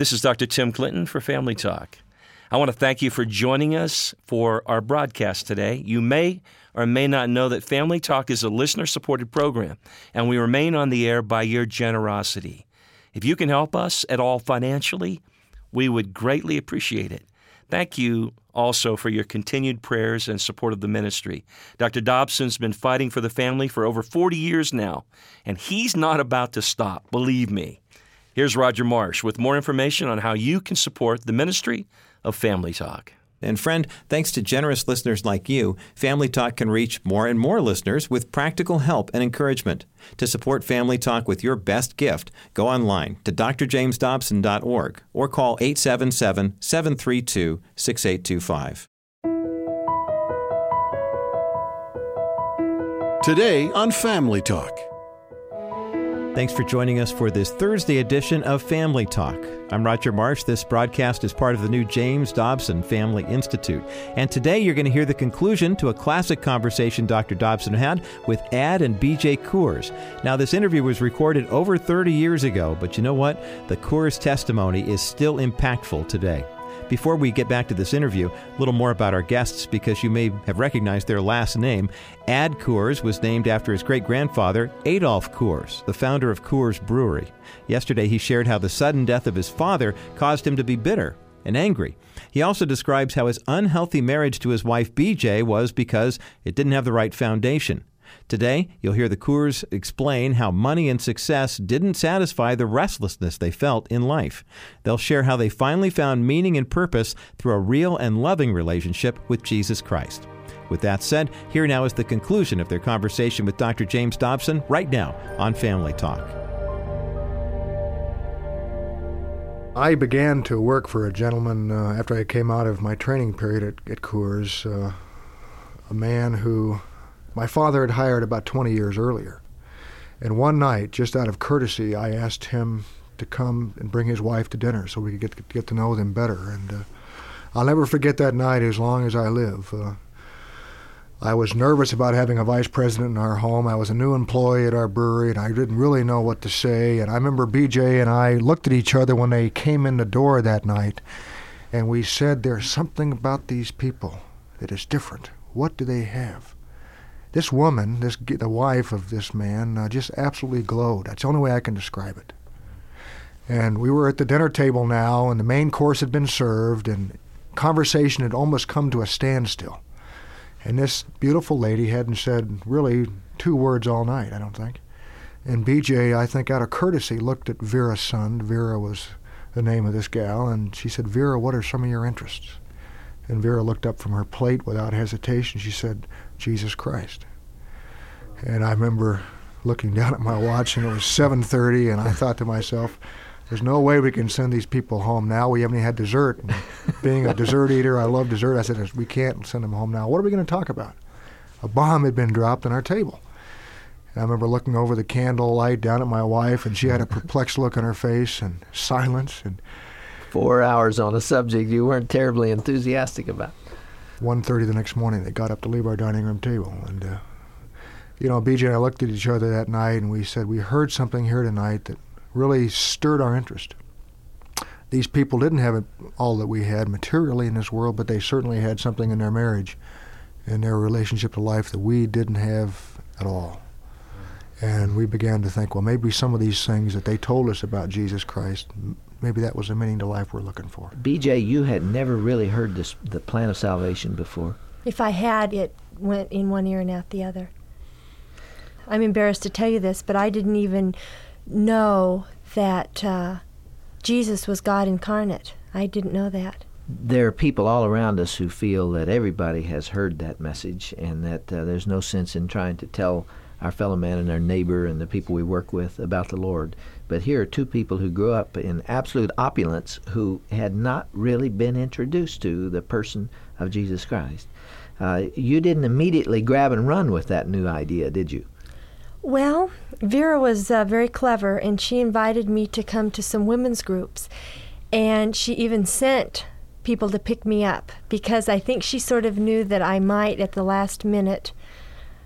This is Dr. Tim Clinton for Family Talk. I want to thank you for joining us for our broadcast today. You may or may not know that Family Talk is a listener-supported program, and we remain on the air by your generosity. If you can help us at all financially, we would greatly appreciate it. Thank you also for your continued prayers and support of the ministry. Dr. Dobson's been fighting for the family for over 40 years now, and he's not about to stop, believe me. Here's Roger Marsh with more information on how you can support the ministry of Family Talk. And friend, thanks to generous listeners like you, Family Talk can reach more and more listeners with practical help and encouragement. To support Family Talk with your best gift, go online to drjamesdobson.org or call 877-732-6825. Today on Family Talk. Thanks for joining us for this Thursday edition of Family Talk. I'm Roger Marsh. This broadcast is part of the new James Dobson Family Institute. And today you're going to hear the conclusion to a classic conversation Dr. Dobson had with Ad and B.J. Coors. Now, this interview was recorded over 30 years ago, but you know what? The Coors testimony is still impactful today. Before we get back to this interview, a little more about our guests, because you may have recognized their last name. Ad Coors was named after his great-grandfather, Adolf Coors, the founder of Coors Brewery. Yesterday, he shared how the sudden death of his father caused him to be bitter and angry. He also describes how his unhealthy marriage to his wife, BJ, was because it didn't have the right foundation. Today, you'll hear the Coors explain how money and success didn't satisfy the restlessness they felt in life. They'll share how they finally found meaning and purpose through a real and loving relationship with Jesus Christ. With that said, here now is the conclusion of their conversation with Dr. James Dobson right now on Family Talk. I began to work for a gentleman after I came out of my training period at Coors, a man who my father had hired about 20 years earlier. And one night, just out of courtesy, I asked him to come and bring his wife to dinner so we could get to know them better. And I'll never forget that night as long as I live. I was nervous about having a vice president in our home. I was a new employee at our brewery, and I didn't really know what to say. And I remember BJ and I looked at each other when they came in the door that night, and we said, there's something about these people that is different. What do they have? This woman, the wife of this man, just absolutely glowed. That's the only way I can describe it. And we were at the dinner table now, and the main course had been served, and conversation had almost come to a standstill. And this beautiful lady hadn't said really 2 words all night, I don't think. And BJ, I think out of courtesy, looked at Vera's son. Vera was the name of this gal, and she said, Vera, what are some of your interests? And Vera looked up from her plate without hesitation. She said, Jesus Christ. And I remember looking down at my watch, and it was 7:30, and I thought to myself, there's no way we can send these people home now. We haven't had dessert. And being a dessert eater, I love dessert. I said, we can't send them home now. What are we going to talk about? A bomb had been dropped on our table. And I remember looking over the candlelight down at my wife, and she had a perplexed look on her face and silence. And 4 hours on a subject you weren't terribly enthusiastic about. 1:30 the next morning, they got up to leave our dining room table. And, BJ and I looked at each other that night, and we said, we heard something here tonight that really stirred our interest. These people didn't have all that we had materially in this world, but they certainly had something in their marriage and their relationship to life that we didn't have at all. And we began to think, well, maybe some of these things that they told us about Jesus Christ, maybe that was the meaning to life we're looking for. BJ, you had never really heard the plan of salvation before. If I had, it went in one ear and out the other. I'm embarrassed to tell you this, but I didn't even know that Jesus was God incarnate. I didn't know that. There are people all around us who feel that everybody has heard that message, and that there's no sense in trying to tell our fellow man and our neighbor and the people we work with about the Lord. But here are 2 people who grew up in absolute opulence who had not really been introduced to the person of Jesus Christ. You didn't immediately grab and run with that new idea, did you? Well, Vera was very clever, and she invited me to come to some women's groups. And she even sent people to pick me up, because I think she sort of knew that I might, at the last minute,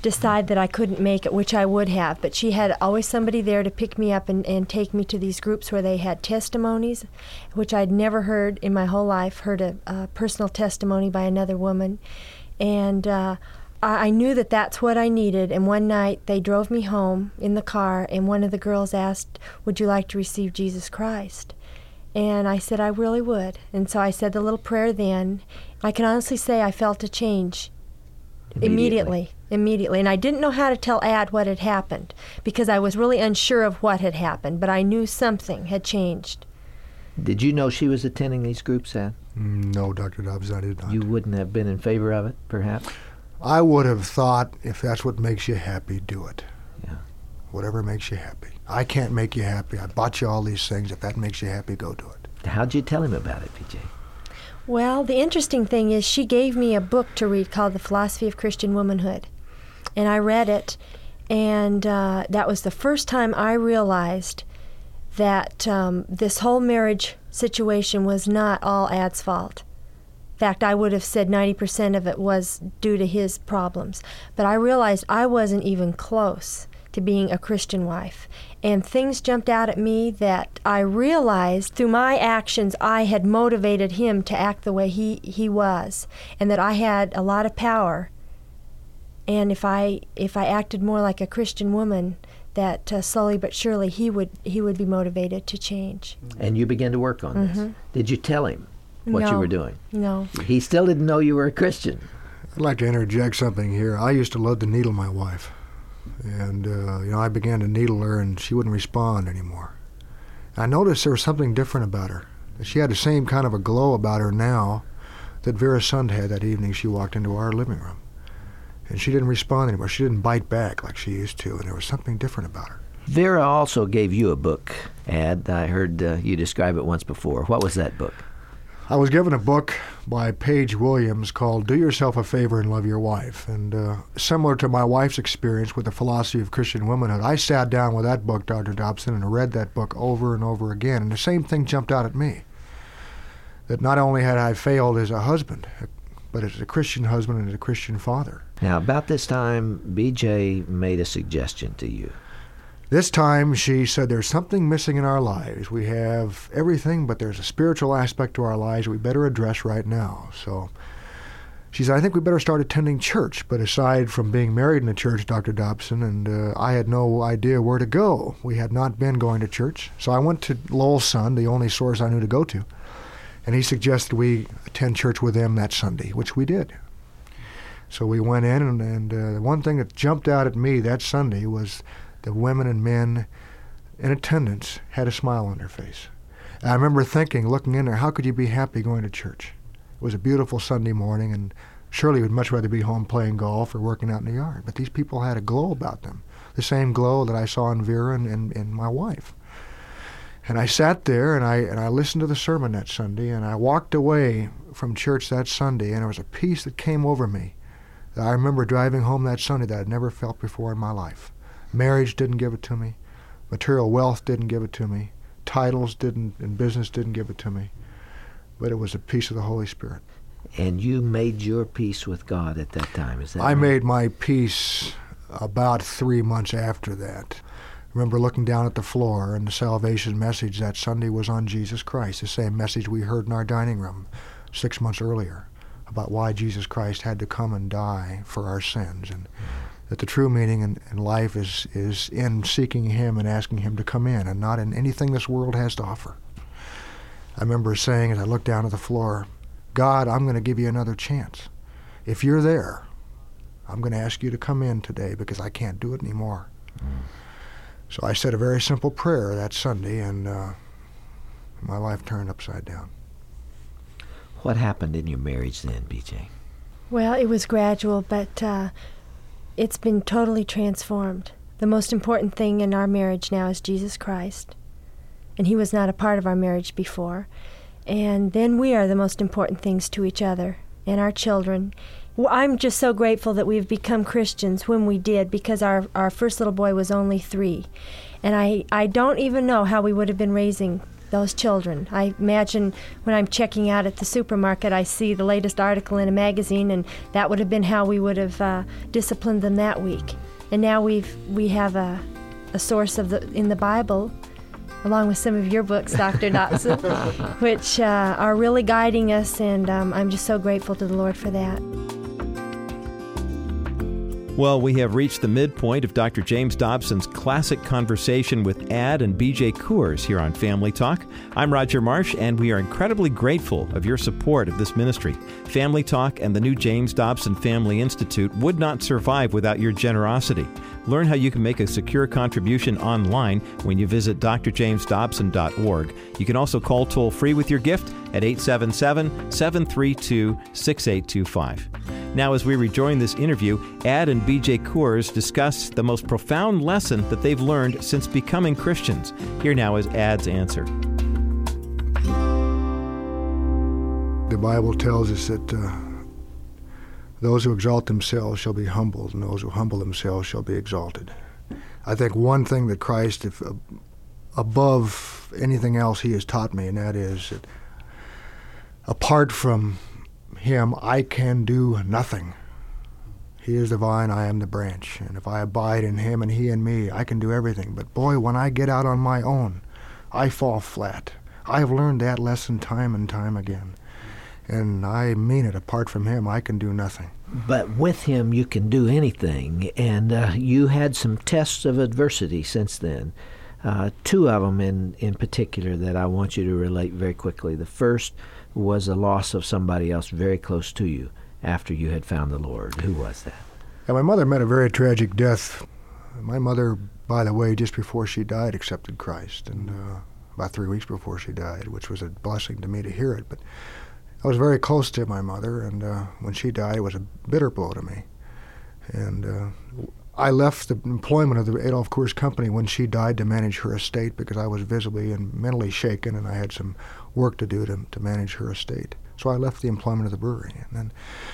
decide that I couldn't make it, which I would have. But she had always somebody there to pick me up and take me to these groups where they had testimonies, which I'd never heard in my whole life, heard a personal testimony by another woman. And I knew that that's what I needed. And one night they drove me home in the car, and one of the girls asked, "Would you like to receive Jesus Christ?" And I said I really would. And so I said the little prayer then. I can honestly say I felt a change immediately. And I didn't know how to tell Ad what had happened because I was really unsure of what had happened, but I knew something had changed. Did you know she was attending these groups, Ad? No, Dr. Dobbs, I did not. You wouldn't have been in favor of it, perhaps? I would have thought, if that's what makes you happy, do it. Yeah. Whatever makes you happy. I can't make you happy. I bought you all these things. If that makes you happy, go do it. How'd you tell him about it, PJ? Well, the interesting thing is she gave me a book to read called The Philosophy of Christian Womanhood. And I read it, and that was the first time I realized that this whole marriage situation was not all Ad's fault. In fact, I would have said 90% of it was due to his problems. But I realized I wasn't even close to being a Christian wife. And things jumped out at me that I realized through my actions I had motivated him to act the way he was, and that I had a lot of power. And if I acted more like a Christian woman, that slowly but surely he would be motivated to change. And you began to work on this. Did you tell him what you were doing? No. He still didn't know you were a Christian. I'd like to interject something here. I used to love to needle my wife. And, I began to needle her, and she wouldn't respond anymore. I noticed there was something different about her. She had the same kind of a glow about her now that Vera Sund had that evening she walked into our living room. And she didn't respond anymore. She didn't bite back like she used to, and there was something different about her. Vera also gave you a book, Ad. I heard you describe it once before. What was that book? I was given a book by Paige Williams called Do Yourself a Favor and Love Your Wife. And similar to my wife's experience with the Philosophy of Christian Womanhood, I sat down with that book, Dr. Dobson, and read that book over and over again. And the same thing jumped out at me, that not only had I failed as a husband, but as a Christian husband and as a Christian father. Now, about this time, BJ made a suggestion to you. This time, she said, there's something missing in our lives. We have everything, but there's a spiritual aspect to our lives we better address right now. So she said, I think we better start attending church. But aside from being married in the church, Dr. Dobson, and I had no idea where to go. We had not been going to church. So I went to Lowell's son, the only source I knew to go to. And he suggested we attend church with him that Sunday, which we did. So we went in, and the one thing that jumped out at me that Sunday was the women and men in attendance had a smile on their face. And I remember thinking, looking in there, how could you be happy going to church? It was a beautiful Sunday morning, and surely would much rather be home playing golf or working out in the yard. But these people had a glow about them, the same glow that I saw in Vera and my wife. And I sat there, and I listened to the sermon that Sunday, and I walked away from church that Sunday, and there was a peace that came over me that I remember driving home that Sunday that I'd never felt before in my life. Marriage didn't give it to me. Material wealth didn't give it to me. Titles didn't, and business didn't give it to me. But it was a peace of the Holy Spirit. And you made your peace with God at that time, is that right? I made my peace about 3 months after that. I remember looking down at the floor, and the salvation message that Sunday was on Jesus Christ, the same message we heard in our dining room 6 months earlier about why Jesus Christ had to come and die for our sins, and that the true meaning in life is in seeking Him and asking Him to come in, and not in anything this world has to offer. I remember saying as I looked down at the floor, God, I'm going to give you another chance. If you're there, I'm going to ask you to come in today because I can't do it anymore. So I said a very simple prayer that Sunday, and my life turned upside down. What happened in your marriage then, BJ? Well, it was gradual, but it's been totally transformed. The most important thing in our marriage now is Jesus Christ, and He was not a part of our marriage before. And then we are the most important things to each other and our children. Well, I'm just so grateful that we've become Christians when we did, because our first little boy was only 3. And I don't even know how we would have been raising those children. I imagine when I'm checking out at the supermarket, I see the latest article in a magazine, and that would have been how we would have disciplined them that week. And now we have a source in the Bible, along with some of your books, Dr. Dobson, which are really guiding us, and I'm just so grateful to the Lord for that. Well, we have reached the midpoint of Dr. James Dobson's classic conversation with Ad and B.J. Coors here on Family Talk. I'm Roger Marsh, and we are incredibly grateful of your support of this ministry. Family Talk and the new James Dobson Family Institute would not survive without your generosity. Learn how you can make a secure contribution online when you visit drjamesdobson.org. You can also call toll-free with your gift at 877-732-6825. Now, as we rejoin this interview, Ad and B.J. Coors discuss the most profound lesson that they've learned since becoming Christians. Here now is Ad's answer. The Bible tells us that those who exalt themselves shall be humbled, and those who humble themselves shall be exalted. I think one thing that Christ, above anything else he has taught me, and that is that apart from him, I can do nothing. He is the vine, I am the branch. And if I abide in him and he in me, I can do everything. But boy, when I get out on my own, I fall flat. I've learned that lesson time and time again. And I mean it, apart from him, I can do nothing. But with him, you can do anything. And you had some tests of adversity since then. Two of them in particular that I want you to relate very quickly. The first was the loss of somebody else very close to you after you had found the Lord. Who was that? And my mother met a very tragic death. My mother, by the way, just before she died, accepted Christ, and about 3 weeks before she died, which was a blessing to me to hear it. But I was very close to my mother, and when she died, it was a bitter blow to me. And I left the employment of the Adolph Coors Company when she died to manage her estate because I was visibly and mentally shaken, and I had some work to do to manage her estate. So I left the employment of the brewery. And then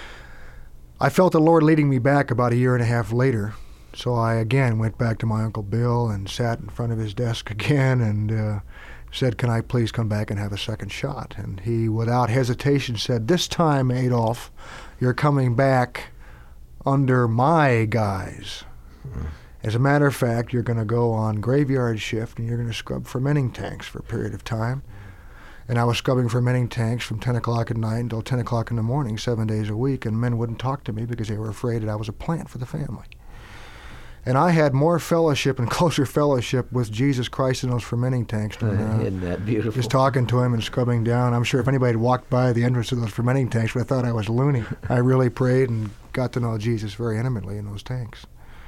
I felt the Lord leading me back about a year and a half later. So I again went back to my Uncle Bill and sat in front of his desk again and said, "Can I please come back and have a second shot?" And he, without hesitation, said, "This time, Adolph, you're coming back under my guise. As a matter of fact, you're going to go on graveyard shift and you're going to scrub fermenting tanks for a period of time." And I was scrubbing fermenting tanks from 10 o'clock at night until 10 o'clock in the morning, 7 days a week, and men wouldn't talk to me because they were afraid that I was a plant for the family. And I had more fellowship and closer fellowship with Jesus Christ in those fermenting tanks than Isn't that beautiful? just talking to him and scrubbing down. I'm sure if anybody had walked by the entrance of those fermenting tanks would have thought I was loony. I really prayed and got to know Jesus very intimately in those tanks.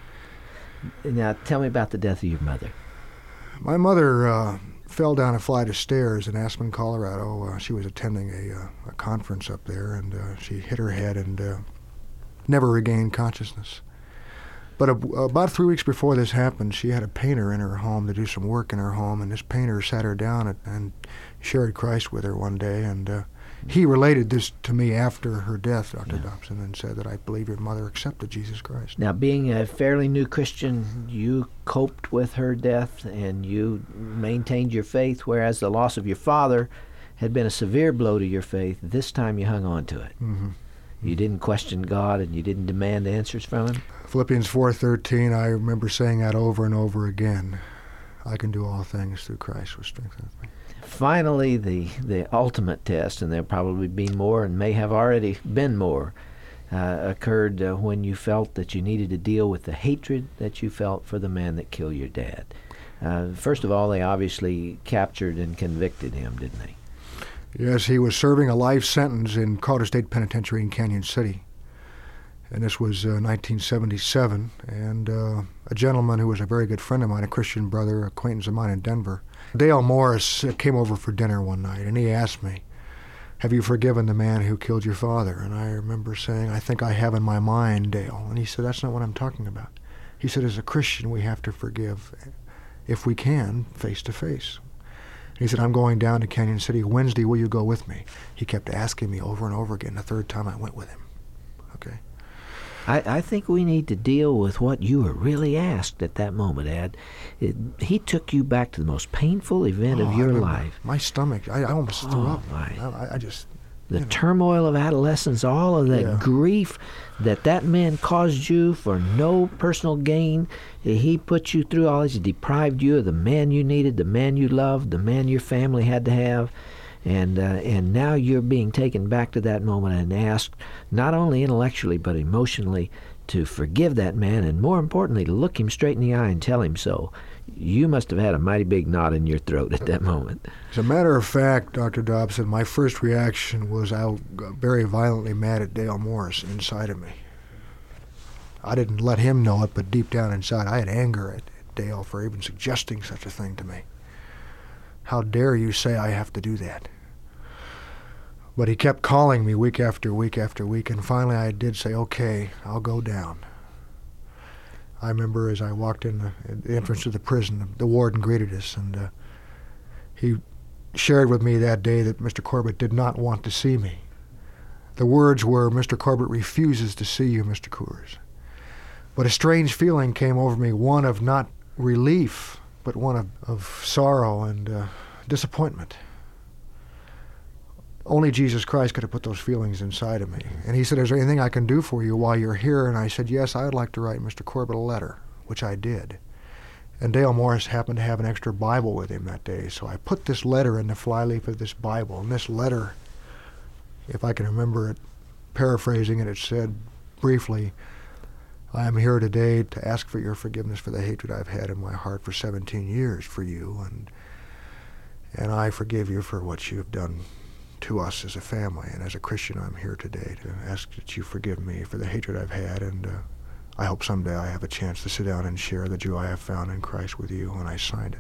Now, tell me about the death of your mother. My mother fell down a flight of stairs in Aspen, Colorado. She was attending a conference up there, and she hit her head and never regained consciousness. But about 3 weeks before this happened, she had a painter in her home to do some work in her home, and this painter sat her down and shared Christ with her one day, and he related this to me after her death, Dr. Dobson, and said that I believe your mother accepted Jesus Christ. Now, being a fairly new Christian, you coped with her death and you maintained your faith, whereas the loss of your father had been a severe blow to your faith. This time you hung on to it. Mm-hmm. You didn't question God and you didn't demand answers from him? Philippians 4:13, I remember saying that over and over again. I can do all things through Christ who strengthens me. Finally, the ultimate test, and there'll probably be more and may have already been more, occurred when you felt that you needed to deal with the hatred that you felt for the man that killed your dad. First of all, they obviously captured and convicted him, didn't they? Yes, he was serving a life sentence in Crowder State Penitentiary in Canyon City. And this was 1977. And a gentleman who was a very good friend of mine, a Christian brother, acquaintance of mine in Denver, Dale Morris, came over for dinner one night, and he asked me, "Have you forgiven the man who killed your father?" And I remember saying, "I think I have in my mind, Dale." And he said, "That's not what I'm talking about." He said, "As a Christian, we have to forgive, if we can, face to face." He said, "I'm going down to Canyon City Wednesday. Will you go with me?" He kept asking me over and over again. The third time I went with him. Okay. I think we need to deal with what you were really asked at that moment, Ed. He took you back to the most painful event of your life. My stomach, I almost threw up. My. I just... The turmoil of adolescence, all of that grief that man caused you for no personal gain. He put you through all this. He deprived you of the man you needed, the man you loved, the man your family had to have. And now you're being taken back to that moment and asked, not only intellectually but emotionally, to forgive that man, and more importantly, to look him straight in the eye and tell him so. You must have had a mighty big knot in your throat at that moment. As a matter of fact, Dr. Dobson, my first reaction was I got very violently mad at Dale Morris inside of me. I didn't let him know it, but deep down inside, I had anger at Dale for even suggesting such a thing to me. How dare you say I have to do that? But he kept calling me week after week after week, and finally I did say, okay, I'll go down. I remember as I walked in the entrance of the prison, the warden greeted us, and he shared with me that day that Mr. Corbett did not want to see me. The words were, Mr. Corbett refuses to see you, Mr. Coors. But a strange feeling came over me, one of not relief, but one of sorrow and disappointment. Only Jesus Christ could have put those feelings inside of me. And he said, is there anything I can do for you while you're here? And I said, yes, I'd like to write Mr. Corbett a letter, which I did. And Dale Morris happened to have an extra Bible with him that day, so I put this letter in the flyleaf of this Bible. And this letter, if I can remember it, paraphrasing it, it said briefly, I am here today to ask for your forgiveness for the hatred I've had in my heart for 17 years for you, and I forgive you for what you've done to us as a family, and as a Christian I'm here today to ask that you forgive me for the hatred I've had, and I hope someday I have a chance to sit down and share the joy I have found in Christ with you. And I signed it.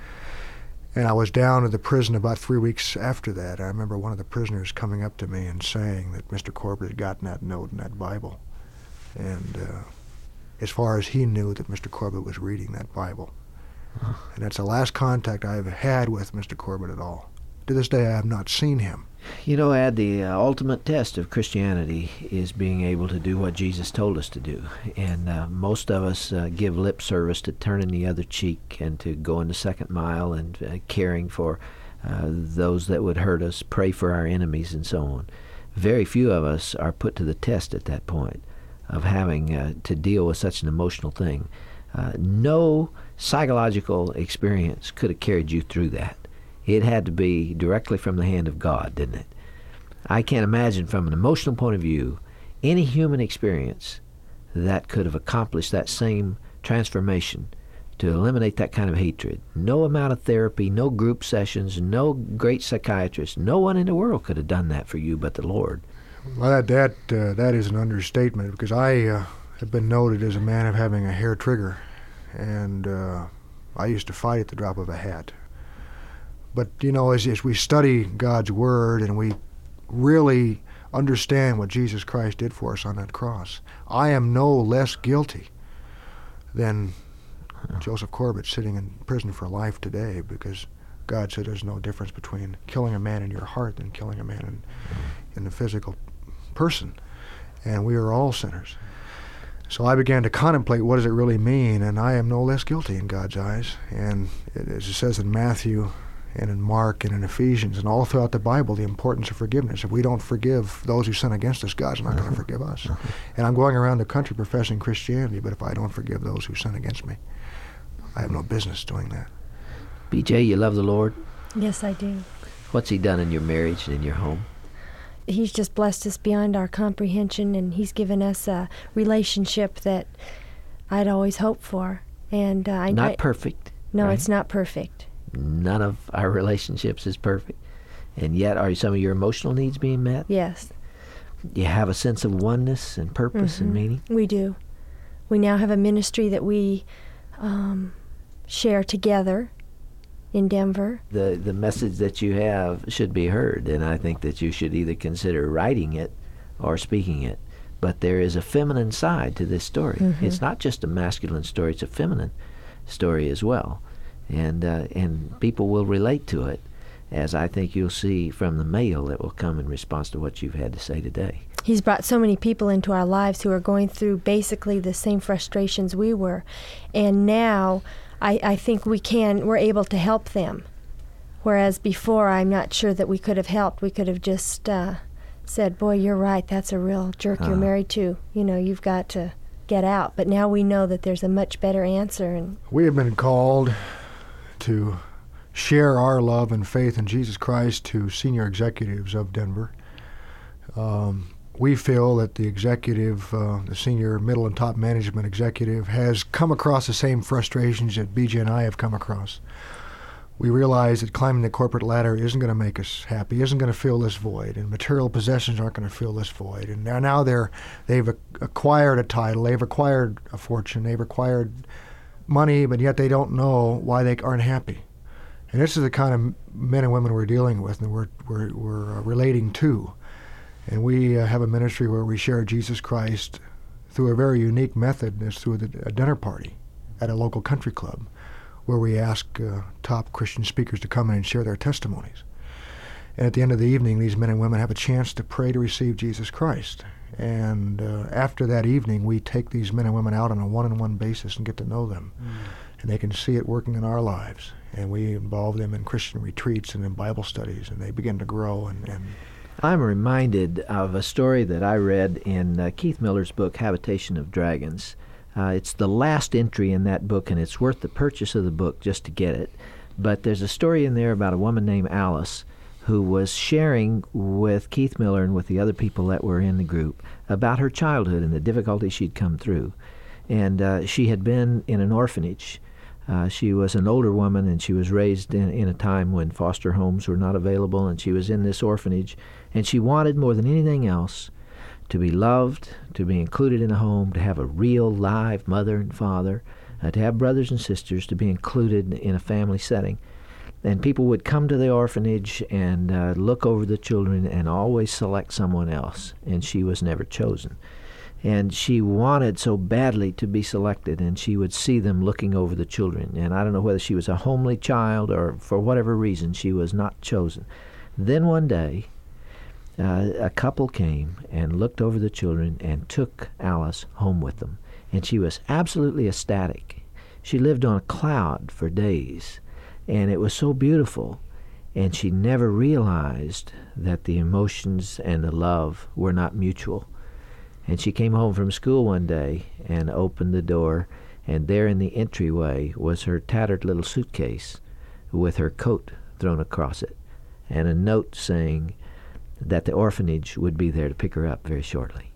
And I was down at the prison about 3 weeks after that. I remember one of the prisoners coming up to me and saying that Mr. Corbett had gotten that note in that Bible, and as far as he knew, that Mr. Corbett was reading that Bible. And that's the last contact I've had with Mr. Corbett at all. To this day, I have not seen him. You know, Ed, the ultimate test of Christianity is being able to do what Jesus told us to do. And most of us give lip service to turning the other cheek and to going the second mile and caring for those that would hurt us, pray for our enemies, and so on. Very few of us are put to the test at that point of having to deal with such an emotional thing. No psychological experience could have carried you through that. It had to be directly from the hand of God, didn't it? I can't imagine from an emotional point of view any human experience that could have accomplished that same transformation to eliminate that kind of hatred. No amount of therapy, no group sessions, no great psychiatrist, no one in the world could have done that for you but the Lord. Well, that is an understatement, because I have been noted as a man of having a hair trigger, and I used to fight at the drop of a hat. But, you know, as we study God's Word and we really understand what Jesus Christ did for us on that cross, I am no less guilty than Joseph Corbett sitting in prison for life today, because God said there's no difference between killing a man in your heart and killing a man in the physical person. And we are all sinners. So I began to contemplate, what does it really mean? And I am no less guilty in God's eyes. And as it says in Matthew and in Mark and in Ephesians and all throughout the Bible, the importance of forgiveness. If we don't forgive those who sin against us, God's not going to forgive us. And I'm going around the country professing Christianity, but if I don't forgive those who sin against me, I have no business doing that. BJ, you love the Lord? Yes, I do. What's he done in your marriage and in your home? He's just blessed us beyond our comprehension, and he's given us a relationship that I'd always hoped for. And not perfect. No, right? It's not perfect. None of our relationships is perfect. And yet, are some of your emotional needs being met? Yes. You have a sense of oneness and purpose and meaning? We do. We now have a ministry that we share together in Denver. The message that you have should be heard, and I think that you should either consider writing it or speaking it. But there is a feminine side to this story. It's not just a masculine story, it's a feminine story as well. And people will relate to it, as I think you'll see from the mail that will come in response to what you've had to say today. He's brought so many people into our lives who are going through basically the same frustrations we were. And now I think we're able to help them. Whereas before, I'm not sure that we could have helped. We could have just said, boy, you're right, that's a real jerk you're married to. You've got to get out. But now we know that there's a much better answer. And we have been called to share our love and faith in Jesus Christ to senior executives of Denver. We feel that the executive, the senior, middle, and top management executive has come across the same frustrations that BJ and I have come across. We realize that climbing the corporate ladder isn't going to make us happy, isn't going to fill this void, and material possessions aren't going to fill this void. And now they've acquired a title, they've acquired a fortune, they've acquired money, but yet they don't know why they aren't happy. And this is the kind of men and women we're dealing with and we're relating to. And we have a ministry where we share Jesus Christ through a very unique method, and it's through a dinner party at a local country club, where we ask top Christian speakers to come in and share their testimonies. And at the end of the evening, these men and women have a chance to pray to receive Jesus Christ. And after that evening, we take these men and women out on a one-on-one basis and get to know them. And they can see it working in our lives. And we involve them in Christian retreats and in Bible studies, and they begin to grow. And I'm reminded of a story that I read in Keith Miller's book, Habitation of Dragons. It's the last entry in that book, and it's worth the purchase of the book just to get it. But there's a story in there about a woman named Alice who was sharing with Keith Miller and with the other people that were in the group about her childhood and the difficulties she'd come through. And she had been in an orphanage. She was an older woman, and she was raised in a time when foster homes were not available, and she was in this orphanage. And she wanted more than anything else to be loved, to be included in a home, to have a real live mother and father, to have brothers and sisters, to be included in a family setting. And people would come to the orphanage and look over the children and always select someone else, and she was never chosen. And she wanted so badly to be selected, and she would see them looking over the children. And I don't know whether she was a homely child or for whatever reason, she was not chosen. Then one day, a couple came and looked over the children and took Alice home with them. And she was absolutely ecstatic. She lived on a cloud for days, and it was so beautiful. And she never realized that the emotions and the love were not mutual. And she came home from school one day and opened the door, and there in the entryway was her tattered little suitcase with her coat thrown across it, and a note saying that the orphanage would be there to pick her up very shortly.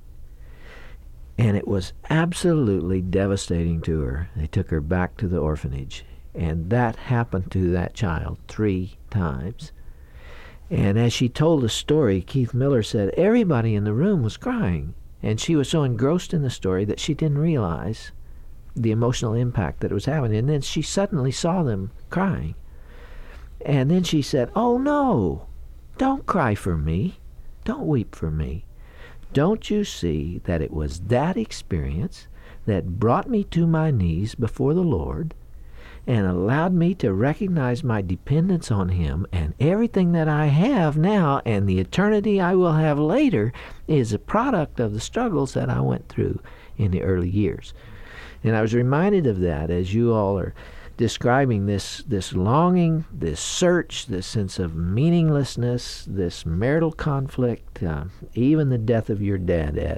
And it was absolutely devastating to her. They took her back to the orphanage, and that happened to that child 3 times. And as she told the story, Keith Miller said everybody in the room was crying. And she was so engrossed in the story that she didn't realize the emotional impact that it was having. And then she suddenly saw them crying. And then she said, "Oh, no, don't cry for me. Don't weep for me. Don't you see that it was that experience that brought me to my knees before the Lord and allowed me to recognize my dependence on Him, and everything that I have now and the eternity I will have later is a product of the struggles that I went through in the early years." And I was reminded of that as you all are describing this longing, this search, this sense of meaninglessness, this marital conflict, even the death of your dad, Ed,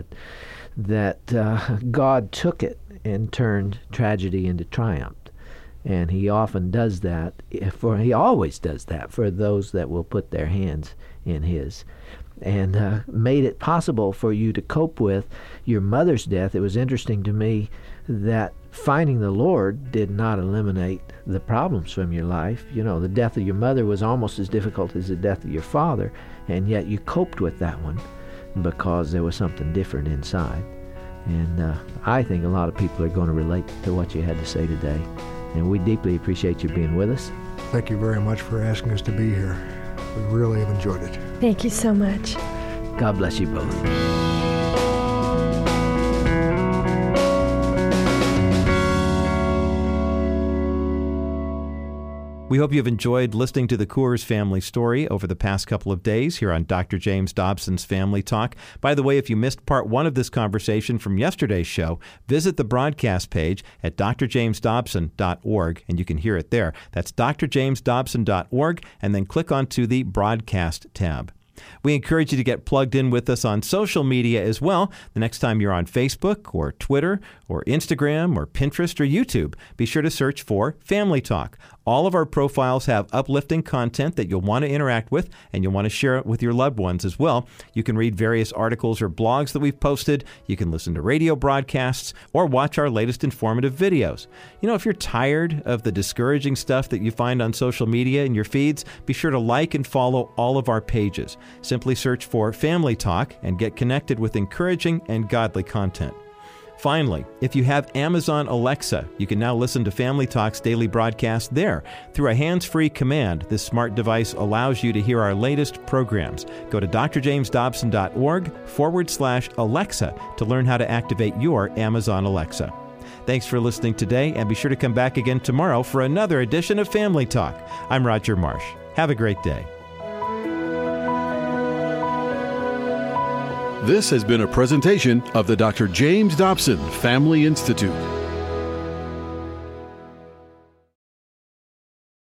that God took it and turned tragedy into triumph. And He often does that, He always does that for those that will put their hands in His. And made it possible for you to cope with your mother's death. It was interesting to me that finding the Lord did not eliminate the problems from your life. You know, the death of your mother was almost as difficult as the death of your father, and yet you coped with that one because there was something different inside. And I think a lot of people are going to relate to what you had to say today. And we deeply appreciate you being with us. Thank you very much for asking us to be here. We really have enjoyed it. Thank you so much. God bless you both. We We hope you've enjoyed listening to the Coors family story over the past couple of days here on Dr. James Dobson's Family Talk. By the way, if you missed part one of this conversation from yesterday's show, visit the broadcast page at drjamesdobson.org, and you can hear it there. That's drjamesdobson.org, and then click onto the Broadcast tab. We encourage you to get plugged in with us on social media as well. The next time you're on Facebook or Twitter or Instagram or Pinterest or YouTube, be sure to search for Family Talk. All of our profiles have uplifting content that you'll want to interact with, and you'll want to share it with your loved ones as well. You can read various articles or blogs that we've posted. You can listen to radio broadcasts or watch our latest informative videos. You know, if you're tired of the discouraging stuff that you find on social media in your feeds, be sure to like and follow all of our pages. Simply search for Family Talk and get connected with encouraging and godly content. Finally, if you have Amazon Alexa, you can now listen to Family Talk's daily broadcast there. Through a hands-free command, this smart device allows you to hear our latest programs. Go to drjamesdobson.org/Alexa to learn how to activate your Amazon Alexa. Thanks for listening today, and be sure to come back again tomorrow for another edition of Family Talk. I'm Roger Marsh. Have a great day. This has been a presentation of the Dr. James Dobson Family Institute.